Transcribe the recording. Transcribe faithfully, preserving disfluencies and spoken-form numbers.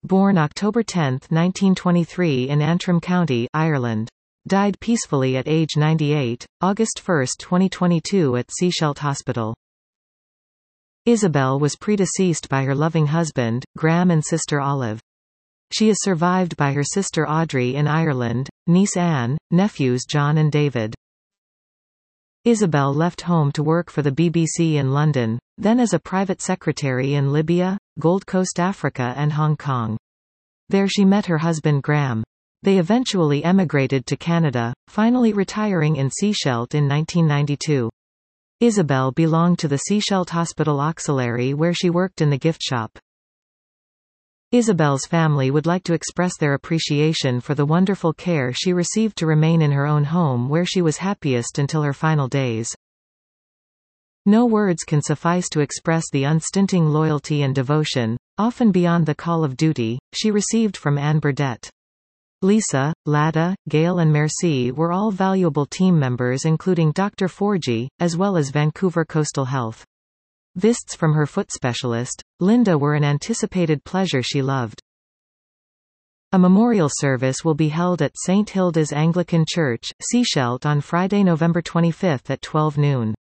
Born October tenth nineteen twenty-three in Antrim County, Ireland. Died peacefully at age ninety-eight, August first twenty twenty-two at Seashelt Hospital. Isabel was predeceased by her loving husband, Graham, and sister Olive. She is survived by her sister Audrey in Ireland, niece Anne, nephews John and David. Isabel left home to work for the B B C in London, then as a private secretary in Libya, Gold Coast Africa and Hong Kong. There she met her husband Graham. They eventually emigrated to Canada, finally retiring in Seashelt in nineteen ninety-two. Isabel belonged to the Seashelt Hospital Auxiliary where she worked in the gift shop. Isabel's family would like to express their appreciation for the wonderful care she received to remain in her own home where she was happiest until her final days. No words can suffice to express the unstinting loyalty and devotion, often beyond the call of duty, she received from Anne Burdett. Lisa, Lada, Gail and Merci were all valuable team members, including Doctor Forgy, as well as Vancouver Coastal Health. Visits from her foot specialist, Linda, were an anticipated pleasure she loved. A memorial service will be held at Saint Hilda's Anglican Church, Seashelt on Friday, November twenty-fifth at twelve noon.